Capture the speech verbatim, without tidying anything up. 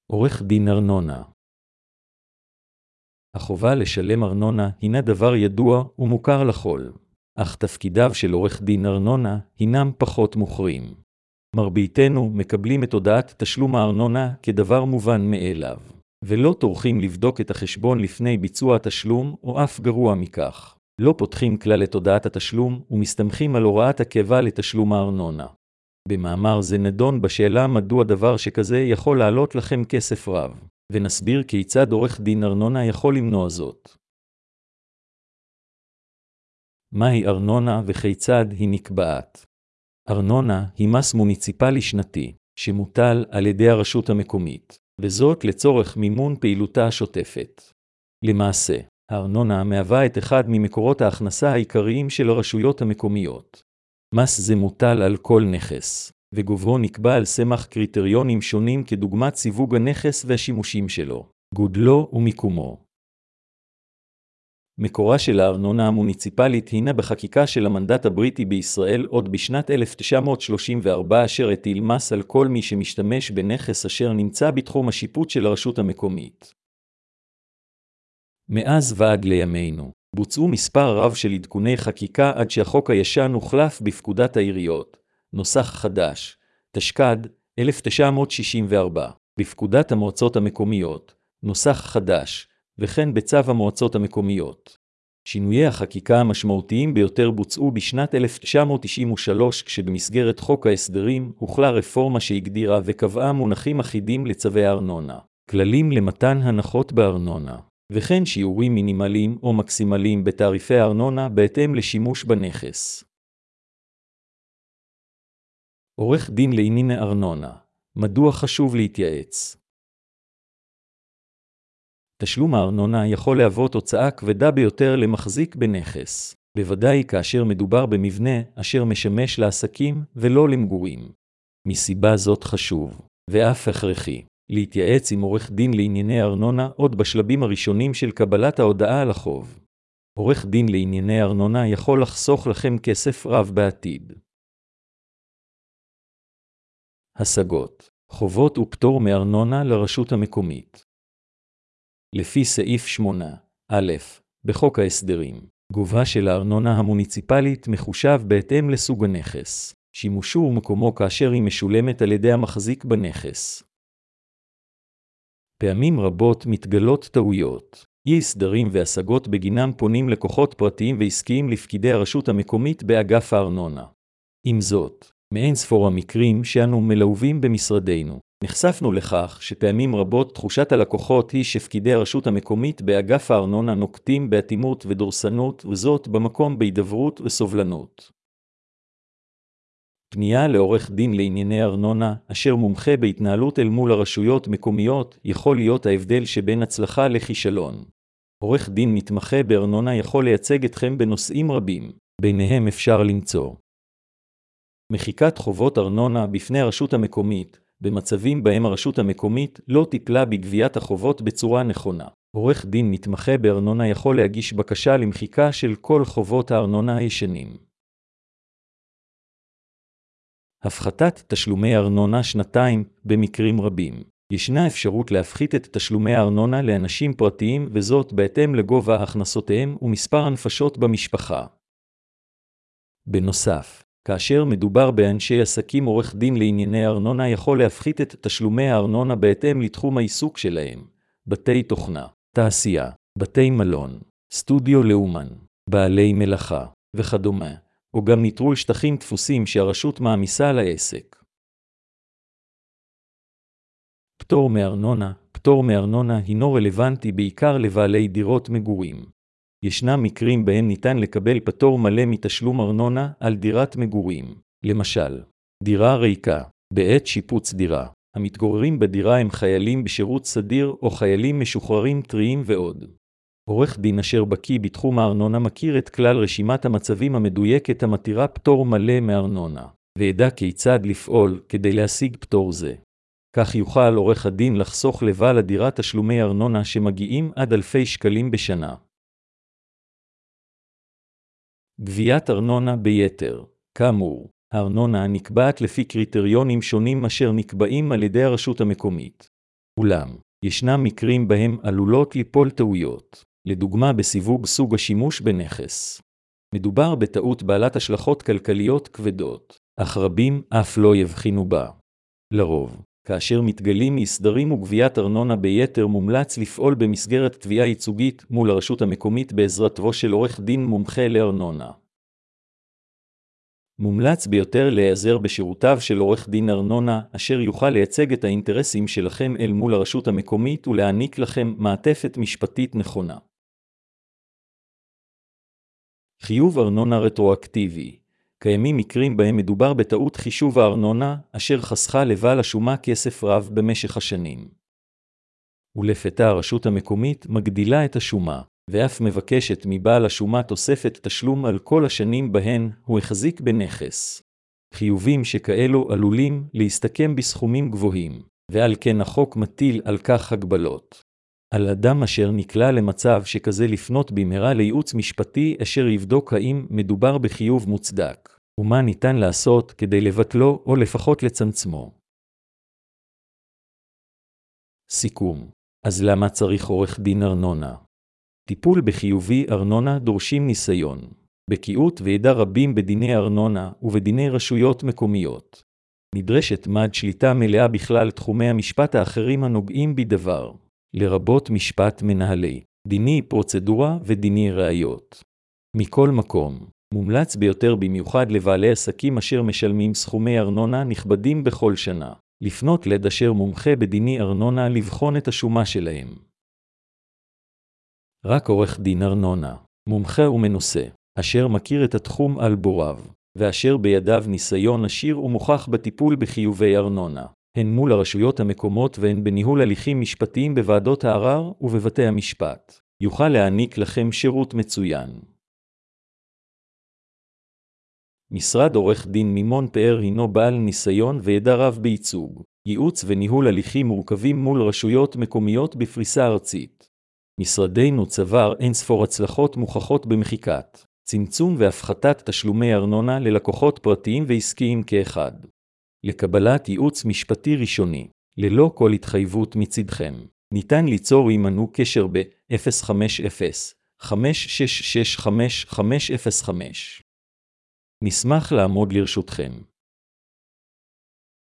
עורך דין ארנונה. החובה לשלם ארנונה הינה דבר ידוע ומוכר לכל, אך תפקידיו של עורך דין ארנונה הינם פחות מוכרים. מרביתנו מקבלים את הודעת תשלום הארנונה כדבר מובן מאליו, ולא טורחים לבדוק את החשבון לפני ביצוע התשלום, או אף גרוע מכך, לא פותחים כלל את הודעת התשלום ומסתמכים על הוראת הקבע לתשלום הארנונה. במאמר זה נדון בשאלה מדוע דבר שכזה יכול לעלות לכם כסף רב, ונסביר כיצד עורך דין ארנונה יכול למנוע זאת. מהי ארנונה וכיצד היא נקבעת? ארנונה היא מס מוניציפלי שנתי, שמוטל על ידי הרשות המקומית, וזאת לצורך מימון פעילותה השוטפת. למעשה, הארנונה מהווה את אחד ממקורות ההכנסה העיקריים של הרשויות המקומיות. מס זה מוטל על כל נכס, וגובהו נקבע על סמך קריטריונים שונים כדוגמת סיווג הנכס והשימושים שלו, גודלו ומיקומו. מקורה של הארנונה המוניציפלית הינה בחקיקה של המנדט הבריטי בישראל עוד בשנת אלף תשע מאות שלושים וארבע, אשר הטיל מס על כל מי שמשתמש בנכס אשר נמצא בתחום השיפוט של הרשות המקומית. מאז ועד לימינו, בוצעו מספר רב של עדכוני חקיקה עד שהחוק הישן הוחלף בפקודת העיריות, נוסח חדש, תשכ"ד, אלף תשע מאות שישים וארבע, בפקודת המועצות המקומיות, נוסח חדש, וכן בצו המועצות המקומיות. שינויי החקיקה המשמעותיים ביותר בוצעו בשנת אלף תשע מאות תשעים ושלוש, כשבמסגרת חוק ההסדרים הוחלה רפורמה שהגדירה וקבעה מונחים אחידים לצווי הארנונה, כללים למתן הנחות בארנונה, וכן שיעורים מינימליים או מקסימליים בתעריפי הארנונה בהתאם לשימוש בנכס. עורך דין לענייני ארנונה, מדוע חשוב להתייעץ? תשלום הארנונה יכול להוות הוצאה כבדה ביותר למחזיק בנכס, בוודאי כאשר מדובר במבנה אשר משמש לעסקים ולא למגורים. מסיבה זאת חשוב, ואף הכרחי, להתייעץ עם עורך דין לענייני ארנונה עוד בשלבים הראשונים של קבלת ההודעה על החוב. עורך דין לענייני ארנונה יכול לחסוך לכם כסף רב בעתיד. השגות, חובות ופטור מארנונה לרשות המקומית. לפי סעיף שמונה א' בחוק ההסדרים, גובה של הארנונה המוניציפלית מחושב בהתאם לסוג הנכס, שימושו ומקומו כאשר היא משולמת על ידי המחזיק בנכס. פעמים רבות מתגלות טעויות, אי סדרים והשגות בגינם פונים לקוחות פרטיים ועסקיים לפקידי הרשות המקומית באגף הארנונה. עם זאת, מאין ספור המקרים שאנו מלווים במשרדנו, נחשפנו לכך שפעמים רבות תחושת הלקוחות היא שפקידי הרשות המקומית באגף הארנונה נוקטים באטימות ודורסנות, וזאת במקום בהידברות וסובלנות. פנייה לעורך דין לענייני ארנונה, אשר מומחה בהתנהלות אל מול הרשויות מקומיות, יכול להיות ההבדל שבין הצלחה לכישלון. עורך דין מתמחה בארנונה יכול לייצג אתכם בנושאים רבים, ביניהם אפשר למצוא מחיקת חובות ארנונה בפני הרשות המקומית, במצבים בהם הרשות המקומית לא טיפלה בגביית החובות בצורה נכונה. עורך דין מתמחה בארנונה יכול להגיש בקשה למחיקה של כל חובות הארנונה הישנים. הפחתת תשלומי ארנונה שנתיים. במקרים רבים, ישנה אפשרות להפחית את תשלומי הארנונה לאנשים פרטיים, וזאת בהתאם לגובה הכנסותיהם ומספר הנפשות במשפחה. בנוסף, כאשר מדובר באנשי עסקים, עורך דין לענייני ארנונה יכול להפחית את תשלומי הארנונה בהתאם לתחום העיסוק שלהם, בתי תוכנה, תעשייה, בתי מלון, סטודיו לאומן, בעלי מלאכה, וכדומה, או גם ניטרול שטחים דפוסים שהרשות מעמיסה על העסק. פטור מארנונה. פטור מארנונה הינו רלוונטי בעיקר לבעלי דירות מגורים. ישנם מקרים בהם ניתן לקבל פטור מלא מתשלום ארנונה על דירת מגורים. למשל, דירה ריקה, בעת שיפוץ דירה. המתגוררים בדירה הם חיילים בשירות סדיר או חיילים משוחררים טריים ועוד. עורך דין אשר בקיא בתחום הארנונה מכיר את כלל רשימת המצבים המדויקת המתירה פטור מלא מארנונה, וידע כיצד לפעול כדי להשיג פטור זה. כך יוכל עורך הדין לחסוך לבעל הדירה תשלומי ארנונה שמגיעים עד אלפי שקלים בשנה. גביית ארנונה ביתר. כאמור, הארנונה נקבעת לפי קריטריונים שונים אשר נקבעים על ידי הרשות המקומית. אולם, ישנם מקרים בהם עלולות ליפול טעויות, לדוגמה בסיווג סוג השימוש בנכס. מדובר בטעות בעלת השלכות כלכליות כבדות, אך רבים אף לא יבחינו בה. לרוב, כאשר מתגלים אי-סדרים וגביית ארנונה ביתר, מומלץ לפעול במסגרת תביעה ייצוגית מול הרשות המקומית בעזרתו של עורך דין מומחה לארנונה. מומלץ ביותר להיעזר בשירותיו של עורך דין ארנונה, אשר יוכל לייצג את האינטרסים שלכם אל מול הרשות המקומית ולהעניק לכם מעטפת משפטית נכונה. חיוב ארנונה רטרואקטיבי. קיימים מקרים בהם מדובר בטעות חישוב הארנונה, אשר חסכה לבעל השומה כסף רב במשך השנים. ולפתע הרשות המקומית מגדילה את השומה, ואף מבקשת מבעל השומה תוספת תשלום על כל השנים בהן הוא החזיק בנכס. חיובים שכאלו עלולים להסתכם בסכומים גבוהים, ועל כן החוק מטיל על כך הגבלות. על אדם אשר נקלע למצב שכזה לפנות במהרה לייעוץ משפטי אשר יבדוק האם מדובר בחיוב מוצדק, ומה ניתן לעשות כדי לבטלו או לפחות לצמצמו. סיכום. אז למה צריך עורך דין ארנונה? טיפול בחיובי ארנונה דורשים ניסיון, בקיאות וידע רבים בדיני ארנונה ובדיני רשויות מקומיות. נדרשת מד שליטה מלאה בכלל תחומי המשפט האחרים הנוגעים בדבר, לרבות משפט מנהלי, דיני פרוצדורה ודיני ראיות. מכל מקום, מומלץ ביותר במיוחד לבעלי עסקים אשר משלמים סכומי ארנונה נכבדים בכל שנה, לפנות לעד אשר מומחה בדיני ארנונה לבחון את השומה שלהם. רק עורך דין ארנונה, מומחה ומנוסה, אשר מכיר את התחום על בוריו, ואשר בידיו ניסיון עשיר ומוכח בטיפול בחיובי ארנונה, הן מול הרשויות המקומות והן בניהול הליכים משפטיים בוועדות הערר ובבתי המשפט, יוכל להעניק לכם שירות מצוין. משרד עורך דין מימון פאר הינו בעל ניסיון וידע רב בייצוג, ייעוץ וניהול הליכים מורכבים מול רשויות מקומיות בפריסה ארצית. משרדנו צבר אינספור הצלחות מוכחות במחיקת, צמצום והפחתת תשלומי ארנונה ללקוחות פרטיים ועסקיים כאחד. לקבלת ייעוץ משפטי ראשוני, ללא כל התחייבות מצדכם, ניתן ליצור עמנו קשר ב-אפס חמש אפס חמש שש שש חמש חמש אפס חמש. נשמח לעמוד לרשותכם.